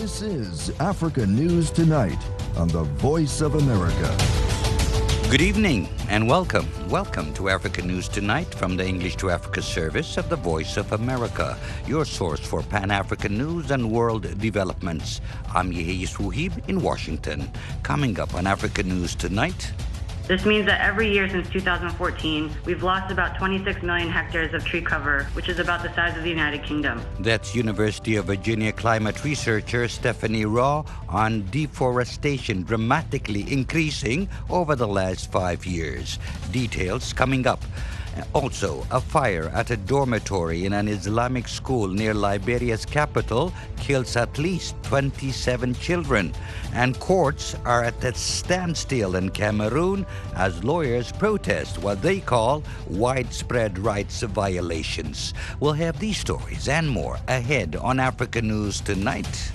This is Africa News Tonight on the Voice of America. Good evening and welcome. Welcome to Africa News Tonight from the English to Africa service of the Voice of America, your source for Pan-African news and world developments. I'm Yehia Suhib in Washington. Coming up on Africa News Tonight. This means that every year since 2014, we've lost about 26 million hectares of tree cover, which is about the size of the United Kingdom. That's University of Virginia climate researcher Stephanie Raw on deforestation dramatically increasing over the last 5 years. Details coming up. Also, a fire at a dormitory in an Islamic school near Liberia's capital kills at least 27 children. And courts are at a standstill in Cameroon as lawyers protest what they call widespread rights violations. We'll have these stories and more ahead on Africa News Tonight.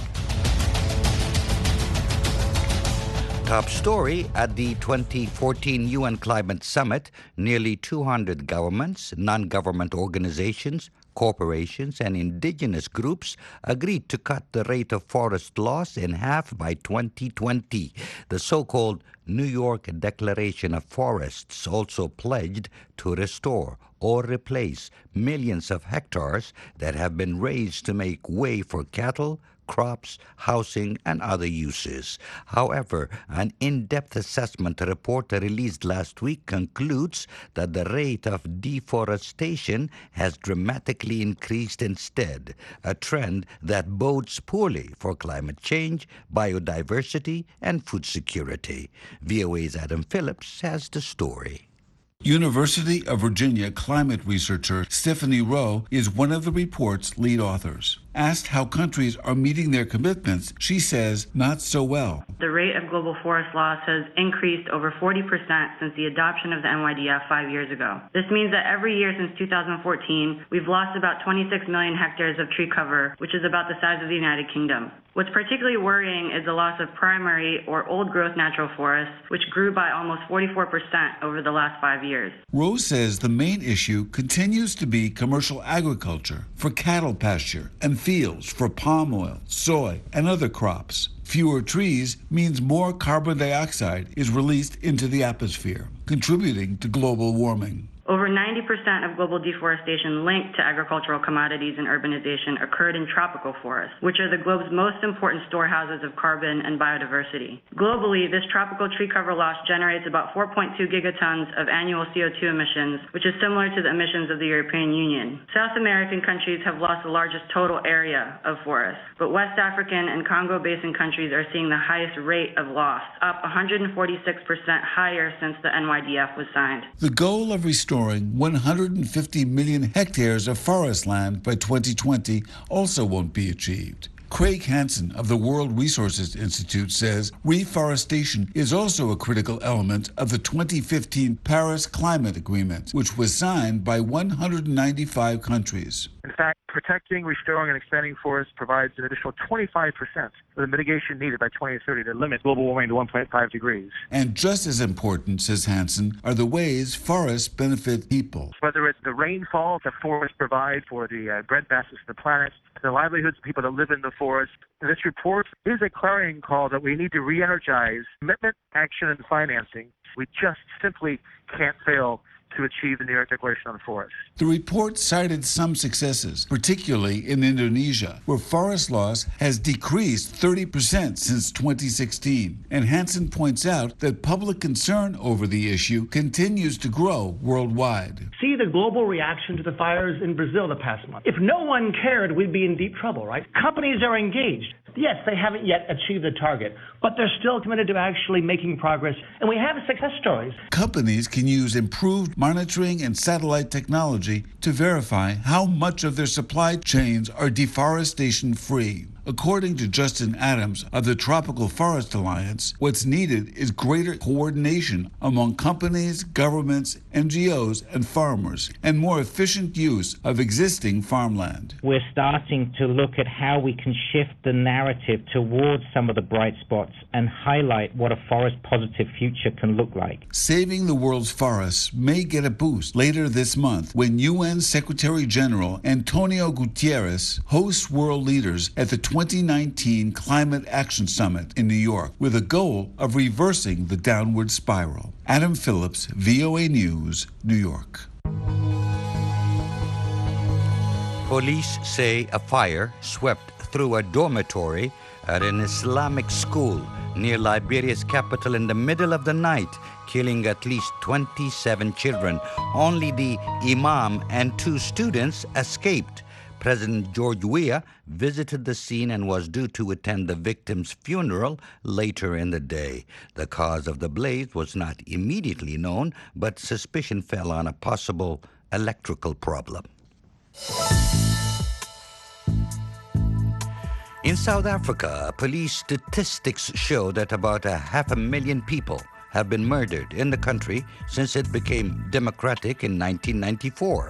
Top story at the 2014 UN Climate Summit, nearly 200 governments, non-government organizations, corporations, and indigenous groups agreed to cut the rate of forest loss in half by 2020. The so-called New York Declaration of Forests also pledged to restore or replace millions of hectares that have been razed to make way for cattle, crops, housing, and other uses. However, an in-depth assessment report released last week concludes that the rate of deforestation has dramatically increased instead, a trend that bodes poorly for climate change, biodiversity, and food security. VOA's Adam Phillips has the story. University of Virginia climate researcher Stephanie Rowe is one of the report's lead authors. Asked how countries are meeting their commitments, she says not so well. The rate of global forest loss has increased over 40% since the adoption of the NYDF 5 years ago. This means that every year since 2014, we've lost about 26 million hectares of tree cover, which is about the size of the United Kingdom. What's particularly worrying is the loss of primary or old-growth natural forests, which grew by almost 44% over the last 5 years. Rose says the main issue continues to be commercial agriculture for cattle pasture and fields for palm oil, soy, and other crops. Fewer trees means more carbon dioxide is released into the atmosphere, contributing to global warming. Over 90% of global deforestation linked to agricultural commodities and urbanization occurred in tropical forests, which are the globe's most important storehouses of carbon and biodiversity. Globally, this tropical tree cover loss generates about 4.2 gigatons of annual CO2 emissions, which is similar to the emissions of the European Union. South American countries have lost the largest total area of forests, but West African and Congo Basin countries are seeing the highest rate of loss, up 146% higher since the NYDF was signed. The goal of restoring 150 million hectares of forest land by 2020 also won't be achieved. Craig Hansen of the World Resources Institute says reforestation is also a critical element of the 2015 Paris Climate Agreement, which was signed by 195 countries. In fact, protecting, restoring, and expanding forests provides an additional 25% of the mitigation needed by 2030 to limit global warming to 1.5 degrees. And just as important, says Hansen, are the ways forests benefit people. Whether it's the rainfall that forests provide for the breadbasket of the planet, the livelihoods of people that live in the forest. This report is a clarion call that we need to re-energize commitment, action, and financing. We just simply can't fail to achieve the New York Declaration on the Forest. The report cited some successes, particularly in Indonesia, where forest loss has decreased 30% since 2016. And Hansen points out that public concern over the issue continues to grow worldwide. See the global reaction to the fires in Brazil the past month. If no one cared, we'd be in deep trouble, right? Companies are engaged. Yes, they haven't yet achieved the target, but they're still committed to actually making progress, and we have success stories. Companies can use improved monitoring and satellite technology to verify how much of their supply chains are deforestation-free. According to Justin Adams of the Tropical Forest Alliance, what's needed is greater coordination among companies, governments, NGOs, and farmers, and more efficient use of existing farmland. We're starting to look at how we can shift the narrative towards some of the bright spots and highlight what a forest-positive future can look like. Saving the world's forests may get a boost later this month when UN Secretary General Antonio Guterres hosts world leaders at the 2019 Climate Action Summit in New York with a goal of reversing the downward spiral. Adam Phillips, VOA News, New York. Police say a fire swept through a dormitory at an Islamic school near Liberia's capital in the middle of the night, killing at least 27 children. Only the imam and 2 students escaped. President George Weah visited the scene and was due to attend the victim's funeral later in the day. The cause of the blaze was not immediately known, but suspicion fell on a possible electrical problem. In South Africa, police statistics show that about 500,000 people have been murdered in the country since it became democratic in 1994.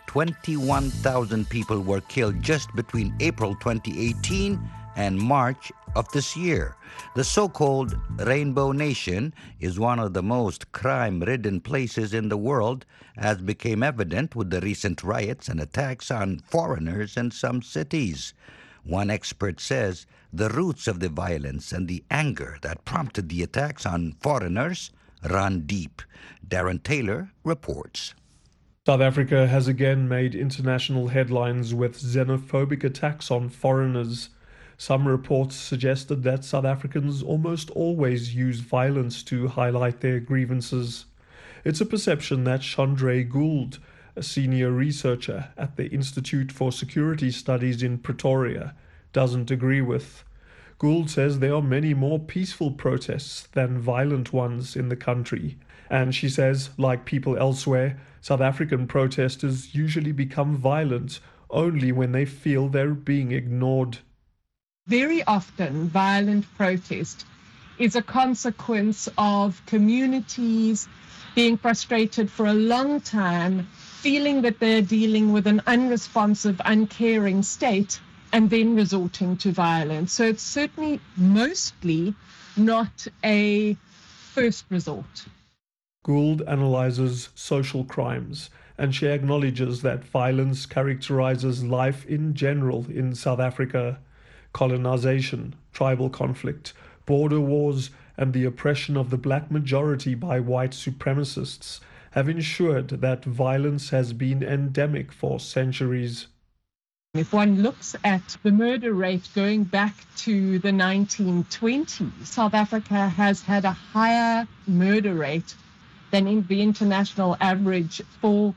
21,000 people were killed just between April 2018 and March of this year. The so-called Rainbow Nation is one of the most crime-ridden places in the world, as became evident with the recent riots and attacks on foreigners in some cities. One expert says the roots of the violence and the anger that prompted the attacks on foreigners run deep. Darren Taylor reports. South Africa has again made international headlines with xenophobic attacks on foreigners. Some reports suggested that South Africans almost always use violence to highlight their grievances. It's a perception that Chandray Gould, a senior researcher at the Institute for Security Studies in Pretoria, doesn't agree with. Gould says there are many more peaceful protests than violent ones in the country. And she says, like people elsewhere, South African protesters usually become violent only when they feel they're being ignored. Very often, violent protest is a consequence of communities being frustrated for a long time, feeling that they're dealing with an unresponsive, uncaring state, and then resorting to violence. So it's certainly mostly not a first resort. Gould analyzes social crimes, and she acknowledges that violence characterizes life in general in South Africa. Colonization, tribal conflict, border wars, and the oppression of the black majority by white supremacists have ensured that violence has been endemic for centuries. If one looks at the murder rate going back to the 1920s, South Africa has had a higher murder rate than in the international average for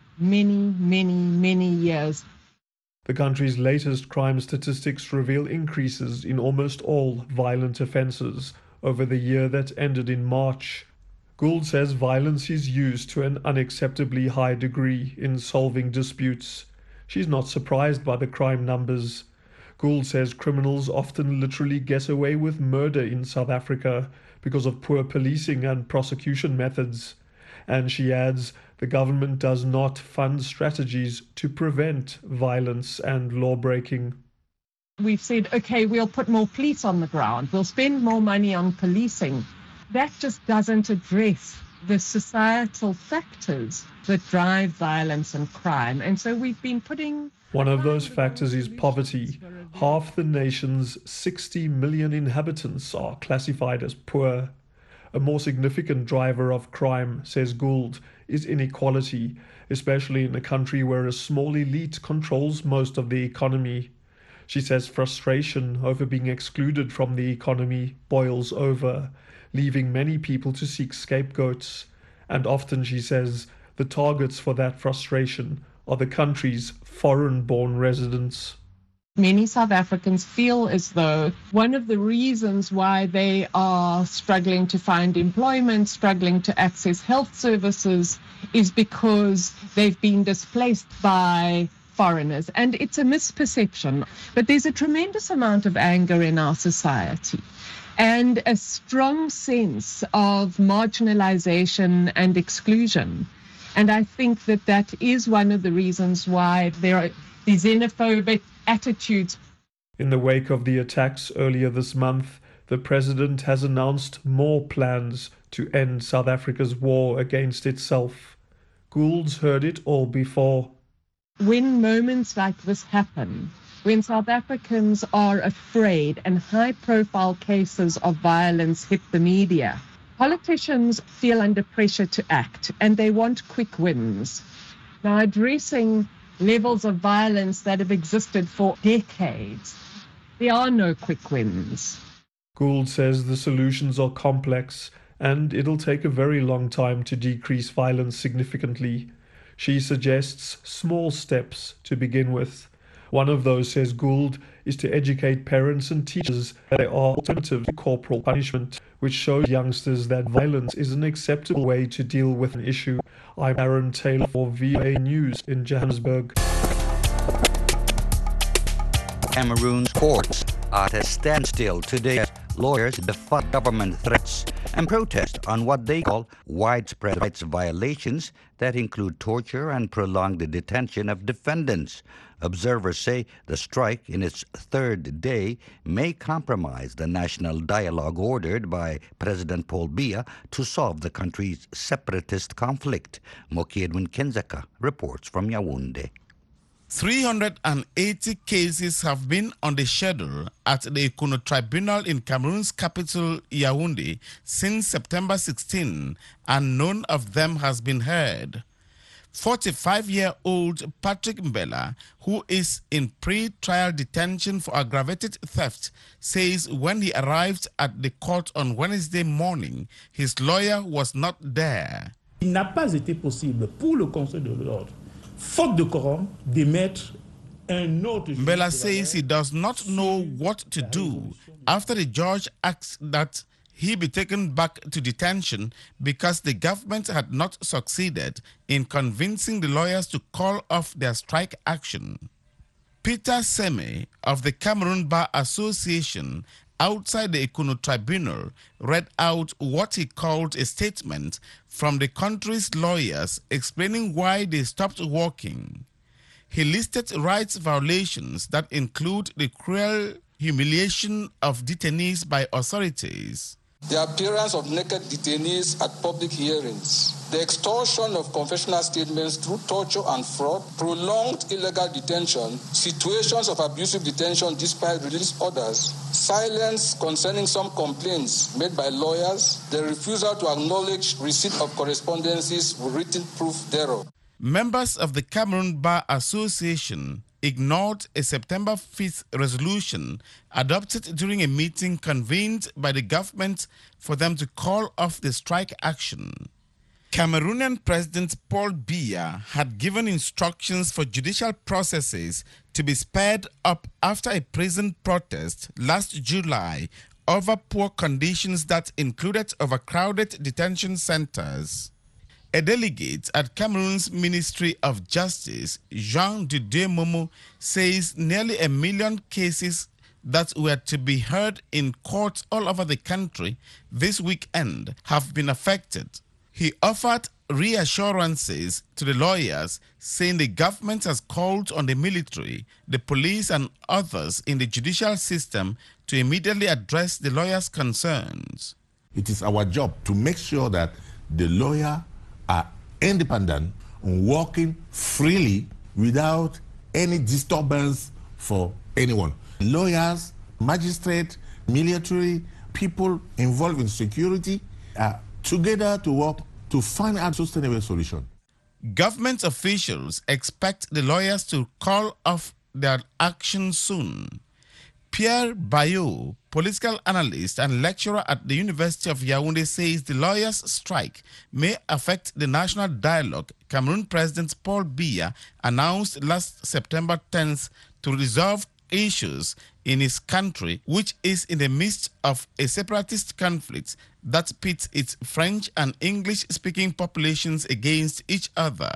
many years. The country's latest crime statistics reveal increases in almost all violent offences over the year that ended in March. Gould says violence is used to an unacceptably high degree in solving disputes. She's not surprised by the crime numbers. Gould says criminals often literally get away with murder in South Africa because of poor policing and prosecution methods. And she adds, the government does not fund strategies to prevent violence and law-breaking. We've said, okay, we'll put more police on the ground. We'll spend more money on policing. That just doesn't address the societal factors that drive violence and crime. And so we've been putting... One of those factors is poverty. Half the nation's 60 million inhabitants are classified as poor. A more significant driver of crime, says Gould, is inequality, especially in a country where a small elite controls most of the economy. She says frustration over being excluded from the economy boils over, leaving many people to seek scapegoats. And often, she says, the targets for that frustration are the country's foreign-born residents. Many South Africans feel as though one of the reasons why they are struggling to find employment, struggling to access health services, is because they've been displaced by foreigners. And it's a misperception. But there's a tremendous amount of anger in our society and a strong sense of marginalization and exclusion. And I think that that is one of the reasons why there are these xenophobic attitudes. In the wake of the attacks earlier this month, the president has announced more plans to end South Africa's war against itself. Gould's heard it all before. When moments like this happen, when South Africans are afraid and high-profile cases of violence hit the media, politicians feel under pressure to act and they want quick wins. Now, addressing levels of violence that have existed for decades, there are no quick wins. Gould says the solutions are complex and it'll take a very long time to decrease violence significantly. She suggests small steps to begin with. One of those, says Gould, is to educate parents and teachers that there are alternatives to corporal punishment, which shows youngsters that violence is an acceptable way to deal with an issue. I'm Aaron Taylor for VOA News in Johannesburg. Cameroon's courts are at a standstill today as lawyers defy government threats and protest on what they call widespread rights violations that include torture and prolonged detention of defendants. Observers say the strike in its third day may compromise the national dialogue ordered by President Paul Biya to solve the country's separatist conflict. Moki Edwin Kenzaka reports from Yaoundé. 380 cases have been on the schedule at the Ekono Tribunal in Cameroon's capital, Yaoundé, since September 16, and none of them has been heard. 45-year-old Patrick Mbela, who is in pre-trial detention for aggravated theft, says when he arrived at the court on Wednesday morning, his lawyer was not there. Il n'a pas été possible pour le Conseil de l'ordre, faute de quorum, d'émettre un autre. Mbela says he does not know what to do after the judge asked that he be taken back to detention because the government had not succeeded in convincing the lawyers to call off their strike action. Peter Seme of the Cameroon Bar Association outside the Ekono Tribunal read out what he called a statement from the country's lawyers explaining why they stopped working. He listed rights violations that include the cruel humiliation of detainees by authorities, the appearance of naked detainees at public hearings, the extortion of confessional statements through torture and fraud, prolonged illegal detention, situations of abusive detention despite release orders, silence concerning some complaints made by lawyers, the refusal to acknowledge receipt of correspondences with written proof thereof. Members of the Cameroon Bar Association ignored a September 5th resolution adopted during a meeting convened by the government for them to call off the strike action. Cameroonian President Paul Biya had given instructions for judicial processes to be sped up after a prison protest last July over poor conditions that included overcrowded detention centers. A delegate at Cameroon's Ministry of Justice, Jean Didier Momo, says nearly 1 million cases that were to be heard in courts all over the country this weekend have been affected. He offered reassurances to the lawyers, saying the government has called on the military, the police and others in the judicial system to immediately address the lawyers' concerns. It is our job to make sure that the lawyer are independent and working freely without any disturbance for anyone. Lawyers, magistrates, military, people involved in security are together to work to find a sustainable solution. Government officials expect the lawyers to call off their action soon. Pierre Bayot, political analyst and lecturer at the University of Yaoundé, says the lawyers' strike may affect the national dialogue Cameroon President Paul Biya announced last September 10th to resolve issues in his country, which is in the midst of a separatist conflict that pits its French and English-speaking populations against each other.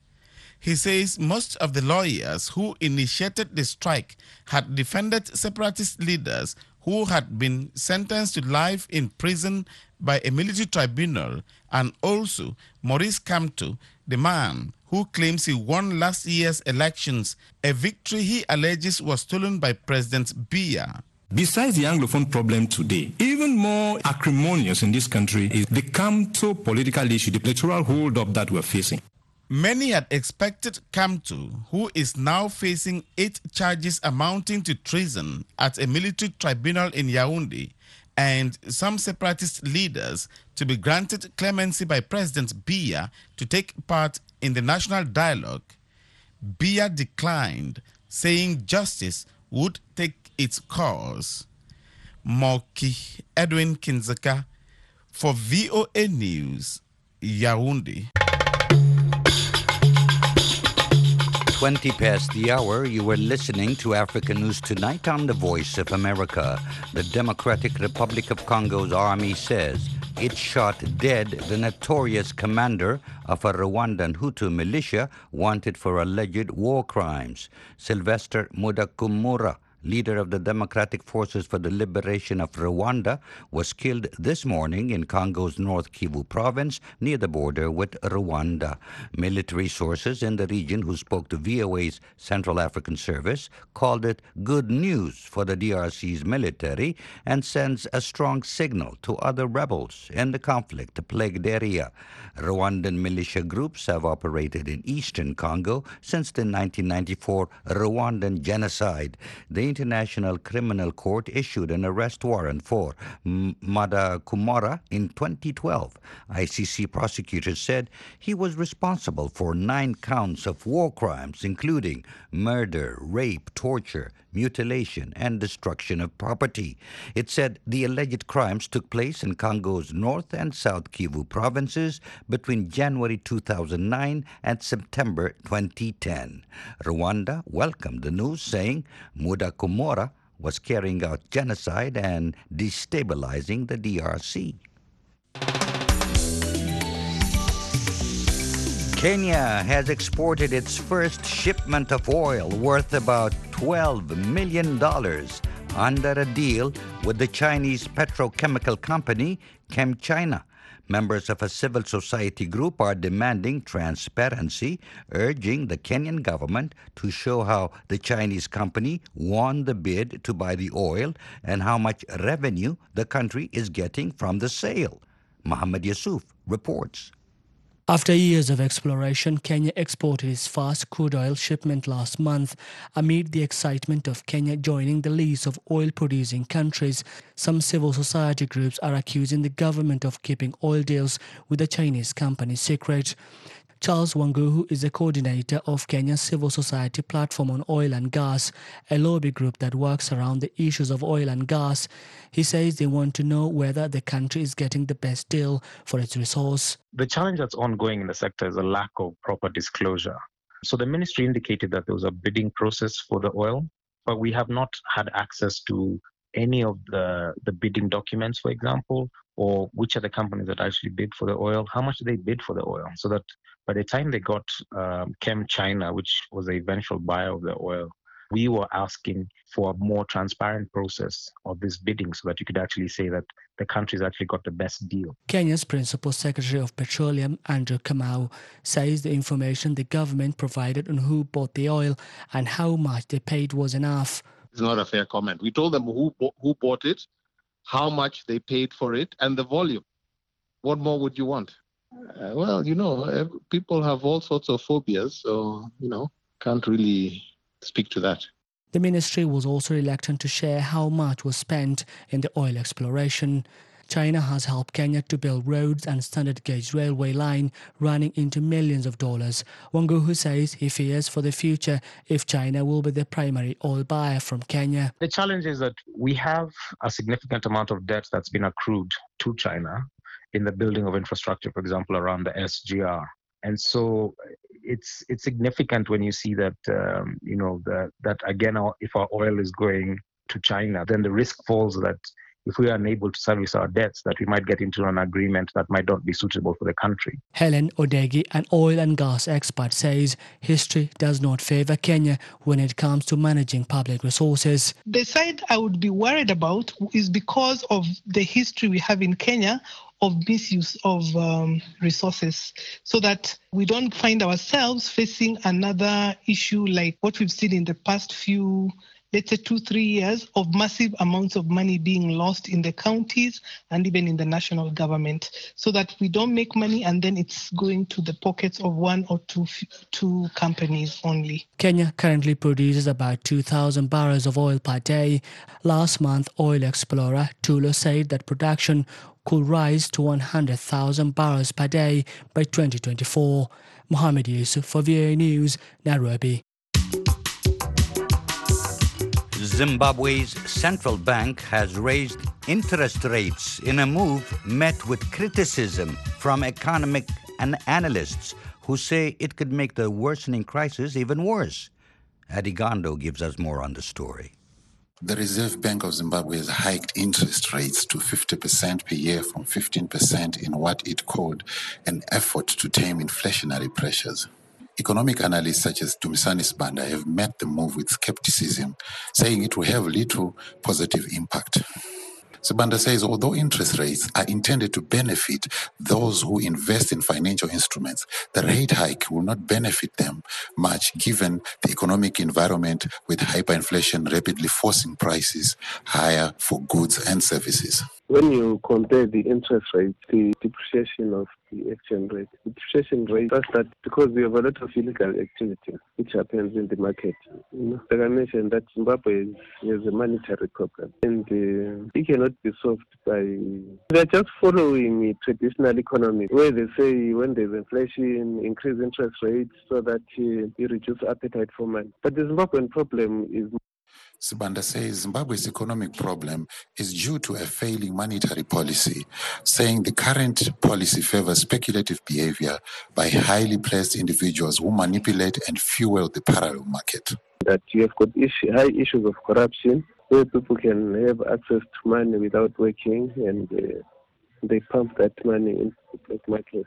He says most of the lawyers who initiated the strike had defended separatist leaders who had been sentenced to life in prison by a military tribunal, and also Maurice Kamto, the man who claims he won last year's elections, a victory he alleges was stolen by President Biya. Besides the Anglophone problem today, even more acrimonious in this country is the Kamto political issue, the electoral hold-up that we're facing. Many had expected Kamto, who is now facing 8 charges amounting to treason at a military tribunal in Yaoundé, and some separatist leaders to be granted clemency by President Biya to take part in the national dialogue. Biya declined, saying justice would take its course. Moki Edwin Kinzaka for VOA News, Yaoundé. 20 past the hour, you were listening to Africa News Tonight on the Voice of America. The Democratic Republic of Congo's army says it shot dead the notorious commander of a Rwandan Hutu militia wanted for alleged war crimes. Sylvester Mudakumura, leader of the Democratic Forces for the Liberation of Rwanda, was killed this morning in Congo's North Kivu province near the border with Rwanda. Military sources in the region who spoke to VOA's Central African Service called it good news for the DRC's military and sends a strong signal to other rebels in the conflict-plagued area. Rwandan militia groups have operated in eastern Congo since the 1994 Rwandan genocide. The International Criminal Court issued an arrest warrant for Mudakumura in 2012. ICC prosecutors said he was responsible for 9 counts of war crimes, including murder, rape, torture, mutilation, and destruction of property. It said the alleged crimes took place in Congo's North and South Kivu provinces between January 2009 and September 2010. Rwanda welcomed the news, saying Mudakumura was carrying out genocide and destabilizing the DRC. Kenya has exported its first shipment of oil worth about $12 million under a deal with the Chinese petrochemical company ChemChina. Members of a civil society group are demanding transparency, urging the Kenyan government to show how the Chinese company won the bid to buy the oil and how much revenue the country is getting from the sale. Mohammed Yusuf reports. After years of exploration, Kenya exported its first crude oil shipment last month. Amid the excitement of Kenya joining the list of oil-producing countries, some civil society groups are accusing the government of keeping oil deals with the Chinese company secret. Charles Wanguhu is the coordinator of Kenya's civil society platform on oil and gas, a lobby group that works around the issues of oil and gas. He says they want to know whether the country is getting the best deal for its resource. The challenge that's ongoing in the sector is a lack of proper disclosure. So the ministry indicated that there was a bidding process for the oil, but we have not had access to any of the bidding documents, for example, or which are the companies that actually bid for the oil, how much they bid for the oil, so that by the time they got ChemChina, which was the eventual buyer of the oil, we were asking for a more transparent process of this bidding so that you could actually say that the country's actually got the best deal. Kenya's Principal Secretary of Petroleum, Andrew Kamau, says the information the government provided on who bought the oil and how much they paid was enough. It's not a fair comment. We told them who bought it, how much they paid for it, and the volume. What more would you want? Well, people have all sorts of phobias, so, can't really speak to that. The ministry was also reluctant to share how much was spent in the oil exploration. China has helped Kenya to build roads and standard gauge railway line running into millions of dollars. Wanguhu says he fears for the future if China will be the primary oil buyer from Kenya. The challenge is that we have a significant amount of debt that's been accrued to China in the building of infrastructure, for example, around the SGR. And so it's significant when you see that, that again, if our oil is going to China, then the risk falls that if we are unable to service our debts, that we might get into an agreement that might not be suitable for the country. Helen Odegi, an oil and gas expert, says history does not favor Kenya when it comes to managing public resources. The side I would be worried about is because of the history we have in Kenya of misuse of resources, so that we don't find ourselves facing another issue like what we've seen in the past few let's say 2-3 years of massive amounts of money being lost in the counties and even in the national government, so that we don't make money and then it's going to the pockets of one or two companies only. Kenya currently produces about 2,000 barrels of oil per day. Last month, oil explorer Tullow said that production could rise to 100,000 barrels per day by 2024. Mohammed Yusuf for VOA News, Nairobi. Zimbabwe's central bank has raised interest rates in a move met with criticism from economic analysts who say it could make the worsening crisis even worse. Adigondo gives us more on the story. The Reserve Bank of Zimbabwe has hiked interest rates to 50% per year from 15% in what it called an effort to tame inflationary pressures. Economic analysts such as Dumisani Sibanda have met the move with skepticism, saying it will have little positive impact. Sibanda says although interest rates are intended to benefit those who invest in financial instruments, the rate hike will not benefit them much given the economic environment with hyperinflation rapidly forcing prices higher for goods and services. When you compare the interest rate, the depreciation of the exchange rate, the depreciation rate does that because we have a lot of illegal activity which happens in the market. Like I mentioned, that Zimbabwe has a monetary problem, and it cannot be solved by. They're just following the traditional economy where they say when there's inflation, increase interest rates so that you reduce appetite for money. But the Zimbabwean problem is. Sibanda says Zimbabwe's economic problem is due to a failing monetary policy, saying the current policy favors speculative behavior by highly placed individuals who manipulate and fuel the parallel market. That you have got high issues of corruption, where people can have access to money without working, and they pump that money into the black market,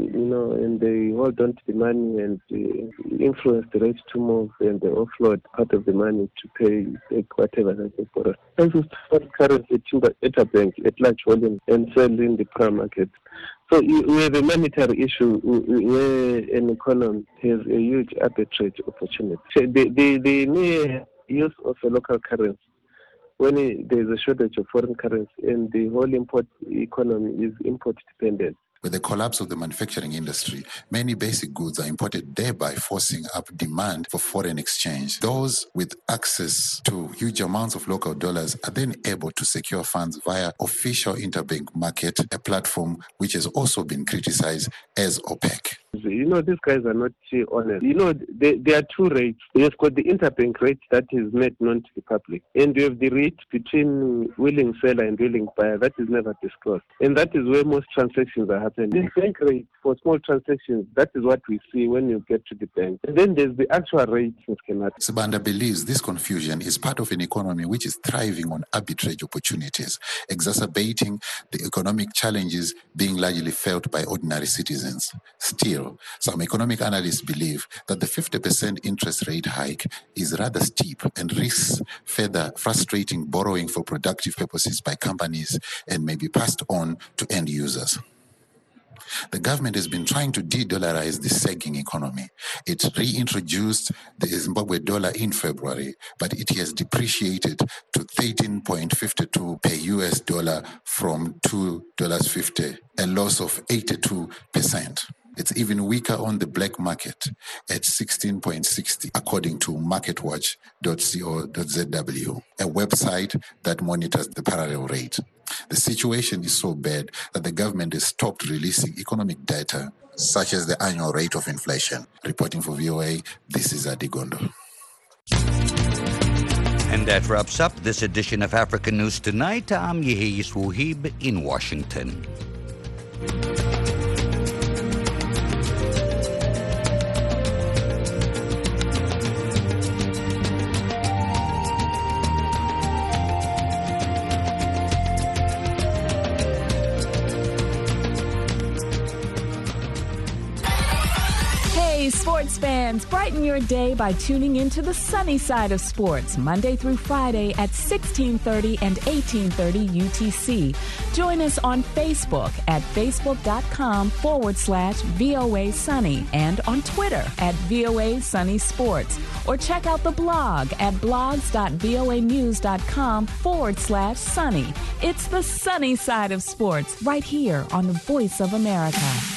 and they hold on to the money and influence the rate to move, and they offload part of the money to pay whatever that they borrow. This is foreign currency at a bank at large volume and sell in the prime market. So we have a monetary issue where an economy has a huge arbitrage opportunity. The mere use of a local currency, when there's a shortage of foreign currency and the whole import economy is import dependent. With the collapse of the manufacturing industry, many basic goods are imported, thereby forcing up demand for foreign exchange. Those with access to huge amounts of local dollars are then able to secure funds via official interbank market, a platform which has also been criticized as opaque. These guys are not honest. There are two rates. You've got the interbank rate that is made known to the public, and you have the rate between willing seller and willing buyer that is never disclosed. And that is where most transactions are happening. The bank rate for small transactions, that is what we see when you get to the bank. And then there's the actual rate. Sibanda believes this confusion is part of an economy which is thriving on arbitrage opportunities, exacerbating the economic challenges being largely felt by ordinary citizens. Still, some economic analysts believe that the 50% interest rate hike is rather steep and risks further frustrating borrowing for productive purposes by companies and may be passed on to end users. The government has been trying to de-dollarize the sagging economy. It reintroduced the Zimbabwe dollar in February, but it has depreciated to 13.52 per US dollar from $2.50, a loss of 82%. It's even weaker on the black market at 16.60, according to marketwatch.co.zw, a website that monitors the parallel rate. The situation is so bad that the government has stopped releasing economic data, such as the annual rate of inflation. Reporting for VOA, this is Adigondo. And that wraps up this edition of African News Tonight. I'm Yehis Wuhib in Washington. Sports Sports fans, brighten your day by tuning into the sunny side of sports, Monday through Friday at 1630 and 1830 UTC. Join us on Facebook at facebook.com/VOA Sunny and on Twitter at VOA Sunny Sports. Or check out the blog at blogs.voanews.com/sunny. It's the sunny side of sports right here on the Voice of America.